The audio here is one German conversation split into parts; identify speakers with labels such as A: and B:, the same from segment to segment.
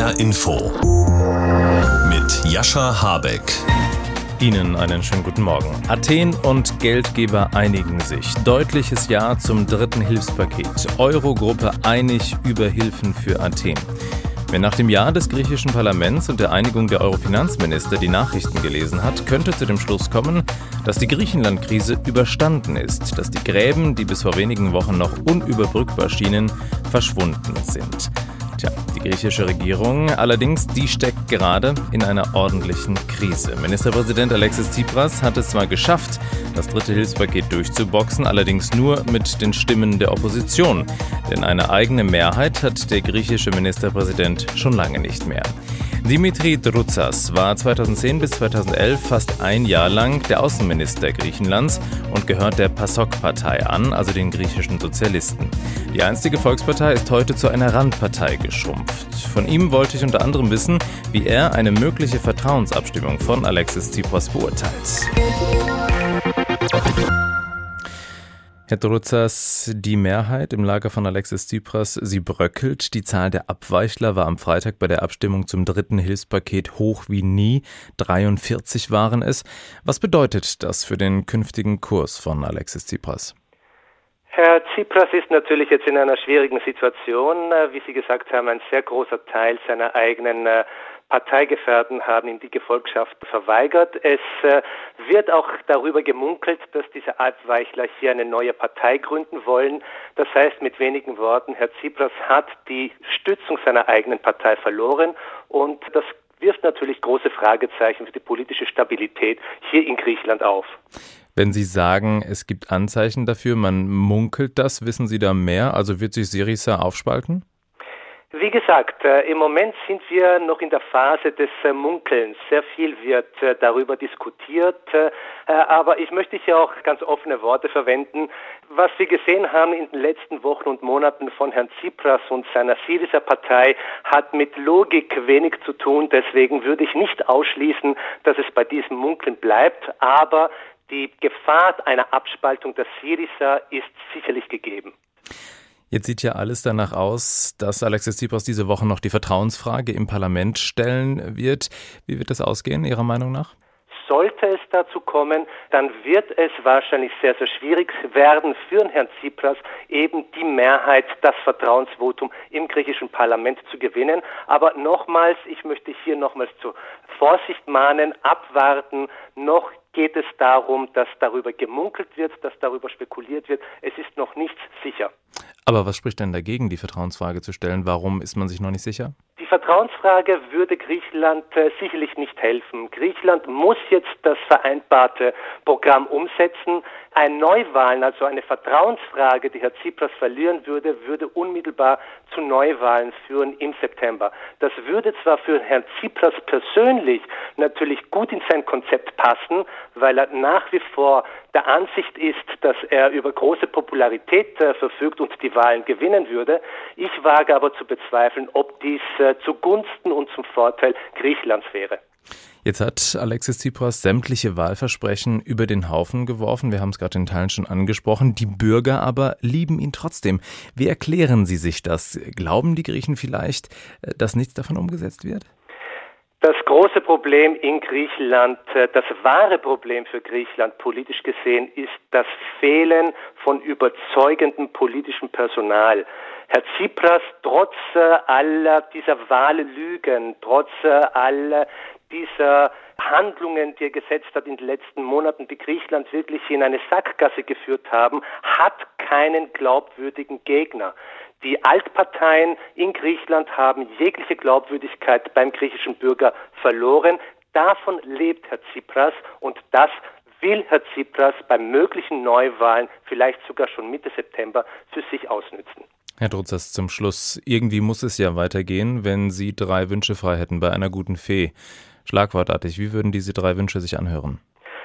A: HR Info mit Jascha Habeck.
B: Ihnen einen schönen guten Morgen. Athen und Geldgeber einigen sich. Deutliches Ja zum dritten Hilfspaket. Eurogruppe einig über Hilfen für Athen. Wer nach dem Ja des griechischen Parlaments und der Einigung der Euro-Finanzminister die Nachrichten gelesen hat, könnte zu dem Schluss kommen, dass die Griechenland-Krise überstanden ist, dass die Gräben, die bis vor wenigen Wochen noch unüberbrückbar schienen, verschwunden sind. Tja, die griechische Regierung allerdings, die steckt gerade in einer ordentlichen Krise. Ministerpräsident Alexis Tsipras hat es zwar geschafft, das dritte Hilfspaket durchzuboxen, allerdings nur mit den Stimmen der Opposition. Denn eine eigene Mehrheit hat der griechische Ministerpräsident schon lange nicht mehr. Dimitri Droutsas war 2010 bis 2011 fast ein Jahr lang der Außenminister Griechenlands und gehört der PASOK-Partei an, also den griechischen Sozialisten. Die einstige Volkspartei ist heute zu einer Randpartei geschrumpft. Von ihm wollte ich unter anderem wissen, wie er eine mögliche Vertrauensabstimmung von Alexis Tsipras beurteilt. Herr Droutsas, die Mehrheit im Lager von Alexis Tsipras, sie bröckelt. Die Zahl der Abweichler war am Freitag bei der Abstimmung zum dritten Hilfspaket hoch wie nie. 43 waren es. Was bedeutet das für den künftigen Kurs von Alexis Tsipras?
C: Herr Tsipras ist natürlich jetzt in einer schwierigen Situation. Wie Sie gesagt haben, ein sehr großer Teil seiner eigenen Parteigefährten haben ihm die Gefolgschaft verweigert. Es wird auch darüber gemunkelt, dass diese Abweichler hier eine neue Partei gründen wollen. Das heißt mit wenigen Worten, Herr Tsipras hat die Stützung seiner eigenen Partei verloren und das wirft natürlich große Fragezeichen für die politische Stabilität hier in Griechenland auf.
B: Wenn Sie sagen, es gibt Anzeichen dafür, man munkelt das, wissen Sie da mehr? Also wird sich Syriza aufspalten?
C: Wie gesagt, im Moment sind wir noch in der Phase des Munkelns. Sehr viel wird darüber diskutiert, aber ich möchte hier auch ganz offene Worte verwenden. Was wir gesehen haben in den letzten Wochen und Monaten von Herrn Tsipras und seiner Syriza-Partei hat mit Logik wenig zu tun. Deswegen würde ich nicht ausschließen, dass es bei diesem Munkeln bleibt, aber die Gefahr einer Abspaltung der Syriza ist sicherlich gegeben.
B: Jetzt sieht ja alles danach aus, dass Alexis Tsipras diese Woche noch die Vertrauensfrage im Parlament stellen wird. Wie wird das ausgehen, Ihrer Meinung nach?
C: Sollte es dazu kommen, dann wird es wahrscheinlich sehr, sehr schwierig werden für Herrn Tsipras, eben die Mehrheit, das Vertrauensvotum im griechischen Parlament zu gewinnen. Aber nochmals, ich möchte hier nochmals zur Vorsicht mahnen, abwarten. Noch geht es darum, dass darüber gemunkelt wird, dass darüber spekuliert wird. Es ist noch nichts sicher.
B: Aber was spricht denn dagegen, die Vertrauensfrage zu stellen? Warum ist man sich noch nicht sicher?
C: Die Vertrauensfrage würde Griechenland sicherlich nicht helfen. Griechenland muss jetzt das vereinbarte Programm umsetzen. Ein Neuwahlen, also eine Vertrauensfrage, die Herr Tsipras verlieren würde, würde unmittelbar zu Neuwahlen führen im September. Das würde zwar für Herrn Tsipras persönlich natürlich gut in sein Konzept passen, weil er nach wie vor der Ansicht ist, dass er über große Popularität verfügt und die Wahlen gewinnen würde. Ich wage aber zu bezweifeln, ob dies zugunsten und zum Vorteil Griechenlands wäre.
B: Jetzt hat Alexis Tsipras sämtliche Wahlversprechen über den Haufen geworfen. Wir haben es gerade in Teilen schon angesprochen. Die Bürger aber lieben ihn trotzdem. Wie erklären Sie sich das? Glauben die Griechen vielleicht, dass nichts davon umgesetzt wird?
C: Das große Problem in Griechenland, das wahre Problem für Griechenland politisch gesehen, ist das Fehlen von überzeugendem politischem Personal. Herr Tsipras, trotz aller dieser Wahllügen, trotz aller dieser Handlungen, die er gesetzt hat in den letzten Monaten, die Griechenland wirklich in eine Sackgasse geführt haben, hat keinen glaubwürdigen Gegner. Die Altparteien in Griechenland haben jegliche Glaubwürdigkeit beim griechischen Bürger verloren. Davon lebt Herr Tsipras und das will Herr Tsipras bei möglichen Neuwahlen, vielleicht sogar schon Mitte September, für sich ausnützen.
B: Herr Droutsas, zum Schluss, irgendwie muss es ja weitergehen, wenn Sie 3 Wünsche frei hätten bei einer guten Fee. Schlagwortartig, wie würden diese 3 Wünsche sich anhören?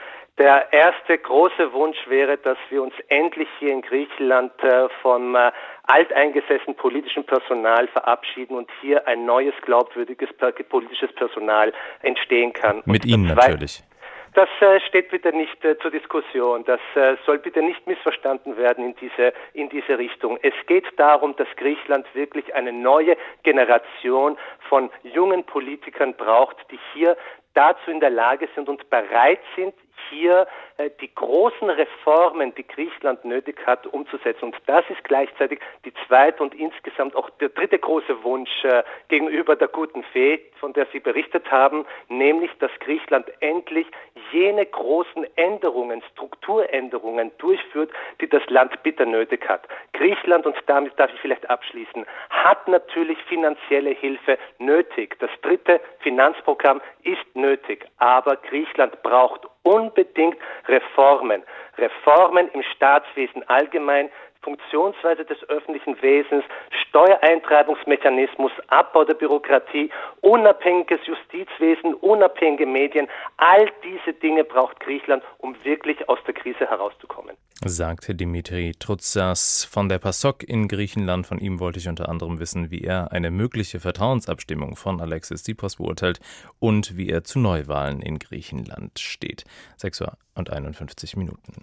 C: Der erste große Wunsch wäre, dass wir uns endlich hier in Griechenland vom alteingesessenen politischen Personal verabschieden und hier ein neues, glaubwürdiges politisches Personal entstehen kann.
B: Mit Ihnen natürlich.
C: Das steht bitte nicht zur Diskussion. Das soll bitte nicht missverstanden werden in diese Richtung. Es geht darum, dass Griechenland wirklich eine neue Generation von jungen Politikern braucht, die hier dazu in der Lage sind und bereit sind, hier die großen Reformen, die Griechenland nötig hat, umzusetzen. Und das ist gleichzeitig die zweite und insgesamt auch der dritte große Wunsch gegenüber der guten Fee, von der Sie berichtet haben, nämlich, dass Griechenland endlich jene großen Änderungen, Strukturänderungen durchführt, die das Land bitter nötig hat. Griechenland, und damit darf ich vielleicht abschließen, hat natürlich finanzielle Hilfe nötig. Das dritte Finanzprogramm ist nötig, aber Griechenland braucht unbedingt Reformen. Reformen im Staatswesen allgemein, Funktionsweise des öffentlichen Wesens, Steuereintreibungsmechanismus, Abbau der Bürokratie, unabhängiges Justizwesen, unabhängige Medien. All diese Dinge braucht Griechenland, um wirklich aus der Krise herauszukommen.
B: Sagte Dimitri Troutsas von der PASOK in Griechenland. Von ihm wollte ich unter anderem wissen, wie er eine mögliche Vertrauensabstimmung von Alexis Tsipras beurteilt und wie er zu Neuwahlen in Griechenland steht. 6:51 Uhr.